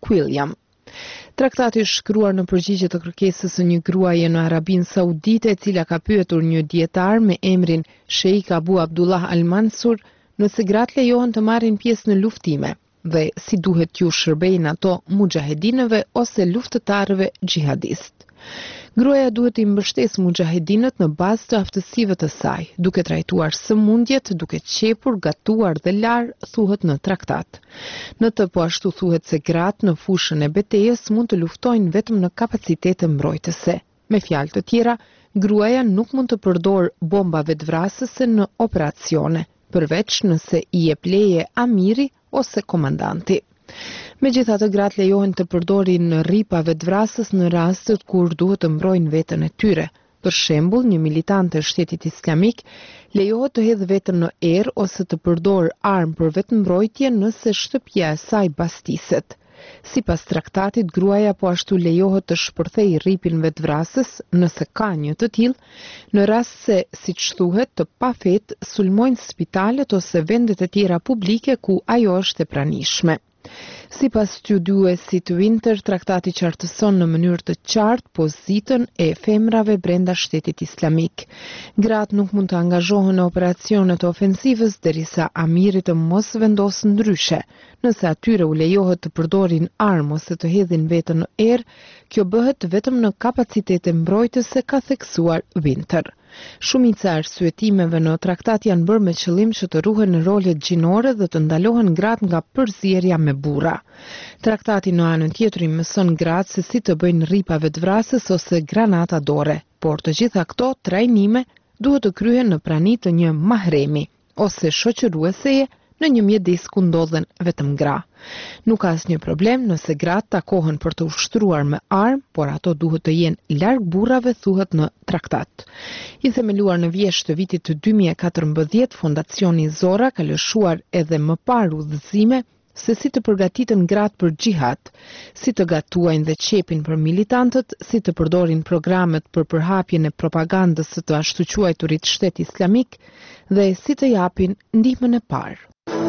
Quilliam. Traktati shkruar në përgjigje të kërkesës së një gruaje në Arabinë Saudite, e cila ka pyetur një dietar me emrin Sheikh Abu Abdullah Al Mansur nëse gratë lejohen të marrin pjesë në luftime dhe si duhet t'ju shërbejnë ato mujahedinëve ose luftëtarëve xhihadist. Gruaja duhet të mbështesë mujahedinët në bazë të aftësive të saj, duke trajtuar sëmundjet, duke qepur, gatuar dhe lar, thuhet në traktat. Në të po ashtu thuhet se gratë në fushën e betejës mund të luftojnë vetëm në kapacitete mbrojtëse. Me fjalë të tjera, gruaja nuk mund të përdor bomba vetvrasëse në operacione, përveç nëse i jep leje amiri ose komandanti. Megjithatë, gratë lejohen të përdorin rripa vetvrasës në rastet kur duhet të mbrojnë veten e tyre. Për shembull, një militant e Shtetit Islamik lejohet të hedhë veten në erë ose të përdor armë për vetmbrojtje nëse shtëpia e saj bastiset. Sipas traktatit, gruaja po ashtu lejohet të shpërthejë rripin vetvrasës nëse ka një të tillë, në rast se, siç thuhet, të pafet sulmojnë spitalet ose vendet e tjera publike ku ajo është e pranishme. Sipas studiuesit Winter, traktati qartëson në mënyrë të qartë pozitën e femrave brenda Shtetit Islamik. Gratë nuk mund të angazhohen në operacionet ofensivës derisa amiri të mos vendosë ndryshe. Nëse atyre u lejohet të përdorin armë ose të hedhin veten në erë, kjo bëhet vetëm në kapacitete mbrojtëse, ka theksuar Winter. Shumica e arsyetimeve në traktat janë bërë me qëllim që të ruhen rolet gjinore dhe të ndalohen gratë nga përzierja me burra. Traktati në anën tjetër i mëson gratë se si të bëjnë rripa vetvrasës ose granata dore, por të gjitha këto trajnime duhet të kryhen në prani të një mahremi ose shoqërueseje në një mjedis ku ndodhen vetëm gra. Nuk ka asnjë problem nëse gratë takohen për të ushtruar me armë, por ato duhet të jenë larg burrave, thuhet në traktat. I themeluar në vjesht të vitit të 2014, Fondacioni Zora ka lëshuar edhe më parë udhëzime se si të përgatiten gratë për xhihad, si të gatuajnë dhe qepin për militantët, si të përdorin programet për përhapjen e propagandës së të ashtu quajturit Shtet Islamik dhe si të japin ndihmën e parë.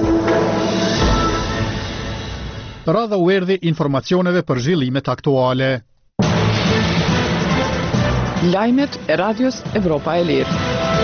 Radha u erdhi informacioneve për zhvillimet aktuale. Lajmet e Radios Evropa e Lirë.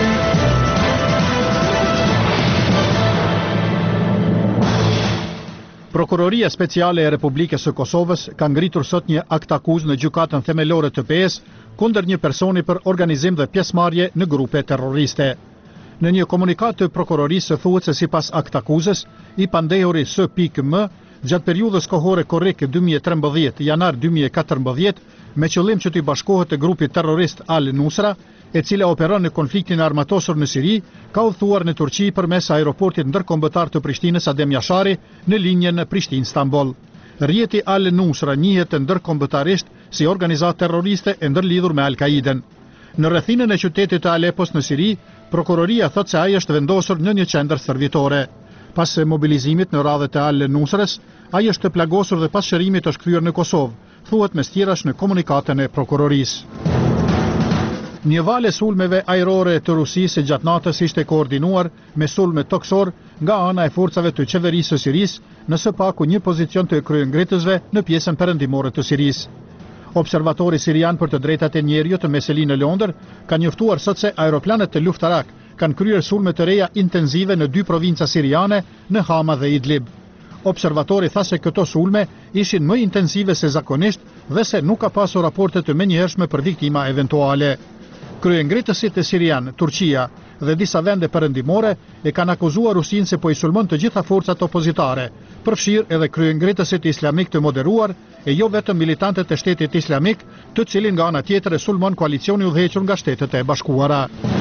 Prokuroria Speciale e Republikës së Kosovës ka ngritur sot një akt akuzë në gjykatën themelore të PES kundër një personi për organizim dhe pjesëmarrje në grupe terroriste. Në një komunikat të prokurorisë thuhet se sipas akt akuzës, i pandehuri S.M. gjatë periudhës kohore korreke 2013 janar 2014 me qëllim që t'i bashkohet të grupit terrorist Al-Nusra, e cila operon në konfliktin armatosur në Siri, ka udhëtuar në Turqi përmes aeroportit ndërkombëtar të Prishtinës Adem Jashari në linjën Prishtinë-Stamboll. Rjeti Al-Nusra njihet ndërkombëtarisht si organizatë terroriste e ndërlidhur me Al-Qaiden. Në rrethinën e qytetit të Alepos në Siri, prokuroria thot se ai është vendosur në një qendër stërvitore. Pas mobilizimit në radhët e Al-Nusrës, ai është të plagosur dhe pas shërimit është kryer në Kosovë, thuhet mes tjerash në komunikatën e prokurorisë. Një valë sulmeve ajrore të Rusisë gjatë natës ishte koordinuar me sulme toksor nga ana e forcave të qeverisë së Sirisë në së paku një pozicion të kryengritësve në pjesën perëndimore të Sirisë. Observatori sirian për të drejtat e njerëzit të Meselin në Londër ka njoftuar sot se aeroplanet të luftarak kanë kryer sulme të reja intensive në 2 provinca siriane, në Hama dhe Idlib. Observatori tha se këto sulme ishin më intensive se zakonisht dhe se nuk ka pasur raporte të menjëhershme për viktima eventuale. Kryengritësit e Sirian, Turqia dhe disa vende perëndimore e kanë akuzuar Rusinë se po i sulmon të gjitha forcat opozitare, përfshirë edhe kryengritësit islamik të moderuar e jo vetëm militantët e Shtetit Islamik, të cilin nga ana tjetër e sulmon koalicioni udhëhequr nga Shtetet e Bashkuara.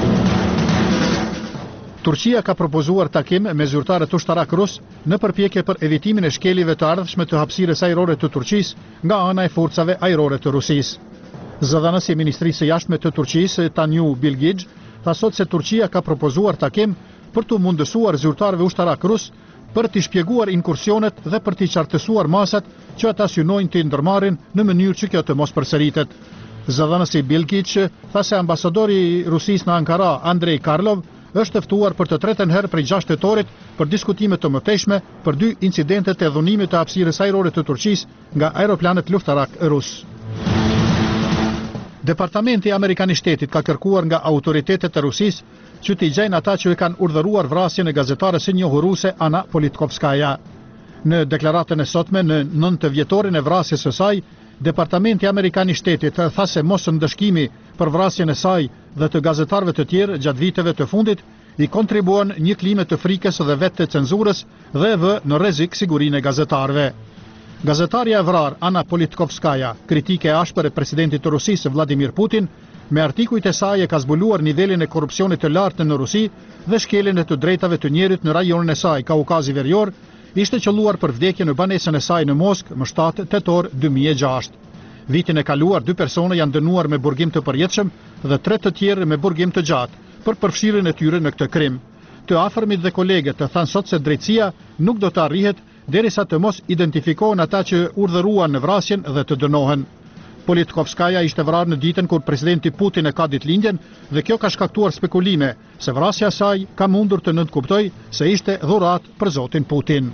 Turqia ka propozuar takim me zyrtarët ushtarak rus në përpjekje për evitimin e shkelive të ardhshme të hapësirës ajrore të Turqisë nga ana e forcave ajrore të Rusisë. Zëdhënësi e Ministrisë së Jashtme të Turqisë, Tanju Bilgij, tha sot se Turqia ka propozuar takim për të mundësuar zyrtarëve ushtarak rus për t'i shpjeguar inkursionet dhe për t'i qartësuar masat që ata synojnë të ndërmarrin në mënyrë që kjo të mos përsëritet. Zëdhënësi Bilgij tha se ambasadori i Rusisë në Ankara, Andrei Karlov, është ftuar për të tretën herë prej 6 tetorit për diskutime të mëtejshme për 2 incidentet e dhunimit të hapësirës ajrore të Turqisë nga aeroplanet luftarak rus. Departamenti Amerikan i Shtetit ka kërkuar nga autoritetet e Rusisë që t'i gjejnë ata që e kanë urdhëruar vrasjen e gazetares së njohur ruse Ana Politkovskaja. Në deklaratën e sotme në 9 vjetorin e vrasjes së saj, Departamenti Amerikan i Shtetit tha se mos ndëshkimi për vrasjen e saj dhe të gazetarëve të tjerë gjatë viteve të fundit i kontribuan një klime të frikës dhe vetë të cenzurës dhe vë në rrezik sigurinë e gazetarëve. Gazetarja e vrar Ana Politkovskaja, kritike e ashpër e presidentit të Rusisë Vladimir Putin, me artikujt e saj e ka zbuluar nivelin e korrupsionit të lartë në Rusi dhe shkeljen e të drejtave të njerit në rajonin e saj Kaukazi Verior, ishte qelluar për vdekje në banesën e saj në Moskë më 7 tetor 2006. Vitin e kaluar 2 persona janë dënuar me burgim të përjetshëm dhe 3 të tjerë me burgim të gjatë për përfshirjen e tyre në këtë krim. Të afërmit dhe kolegët të thanë sot se drejtësia nuk do të arrihet derisa të mos identifikohen ata që urdhëruan në vrasjen dhe të dënohen. Politkovskaja ishte vrarë në ditën kur presidenti Putin e ka ditëlindjen dhe kjo ka shkaktuar spekulime se vrasja e saj ka mundur të nënkuptoj se ishte dhuratë për zotin Putin.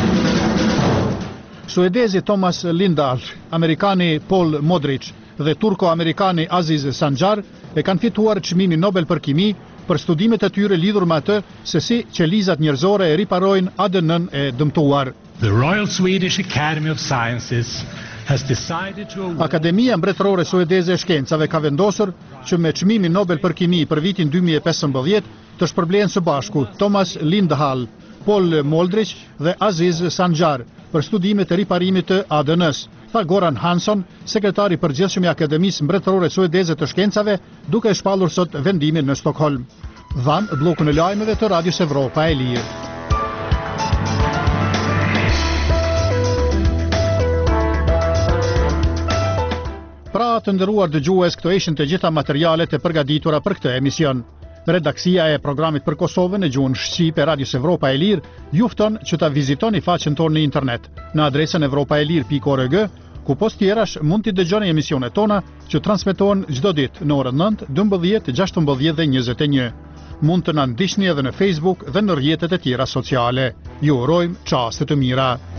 Suedezi Thomas Lindahl, amerikani Paul Modric dhe turko-amerikani Aziz Sancar e kanë fituar çmimin Nobel për kimi për studimet e tyre lidhur me atë se si qelizat njerëzore e riparojnë ADN-n e dëmtuar. The Royal Swedish Academy of Sciences has decided to award... Akademia Mbretërore Suedeze e Shkencave ka vendosur që me çmimin Nobel për kimi për vitin 2015 të shpërblehen së bashku Thomas Lindahl, Paul Modric dhe Aziz Sancar për studimet e riparimit të ADN-s, tha Goran Hansson, sekretari përgjithshëm i Akademisë Mbretërore Suedeze të Shkencave, duke shpallur sot vendimin në Stockholm. Dhan bllokun e lajmeve të Radios Evropa e Lirë. Pra të nderuar dëgjues, këto ishin të gjitha materialet e përgatitura për këtë emision. Redaksia e programit për Kosovën në gjuhën shqipe Radios Evropa e Lirë ju fton që ta vizitoni faqen tonë në internet në adresën evropaelir.org, ku post tjerash mund t'i dëgjoni emisionet tona që transmetohen çdo ditë në orën 9, 12, 16 dhe 21. Mund të na ndiqni edhe në Facebook dhe në rrjetet e tjera sociale. Ju urojmë çaste të mira.